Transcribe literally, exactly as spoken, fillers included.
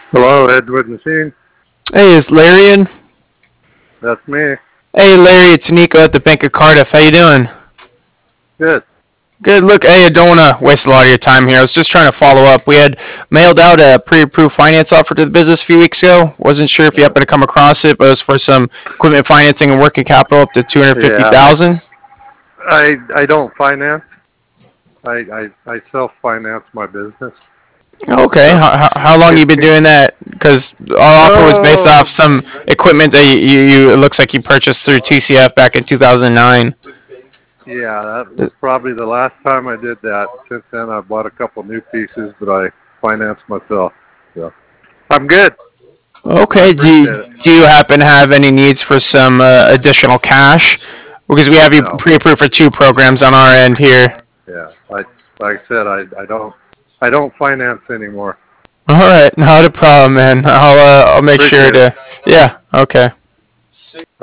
Hello, Edward Machine. Hey, is Larry in? That's me. Hey, Larry, it's Nico at the Bank of Cardiff. How you doing? Good. Good. Look, hey, I don't want to waste a lot of your time here. I was just trying to follow up. We had mailed out a pre-approved finance offer to the business a few weeks ago. Wasn't sure if you Uh, happened to come across it, but it was for some equipment financing and working capital up to two hundred fifty yeah, thousand. I I don't finance. I I, I self finance my business. Okay. So How, how long it you been can. doing that? Because our offer was based off Oh, some equipment that you, you, you it looks like you purchased through T C F back in two thousand nine. yeah, that was probably the last time I did that. Since then, I bought a couple new pieces, but I finance myself. So I'm good. I Okay. Do you, appreciate it. do you happen to have any needs for some uh, additional cash? Because we have you No. pre-approved for two programs on our end here. Yeah. Like like I said, I I don't I don't finance anymore. All right, not a problem, man. I'll uh, I'll make sure Appreciate it. to. Yeah. Okay.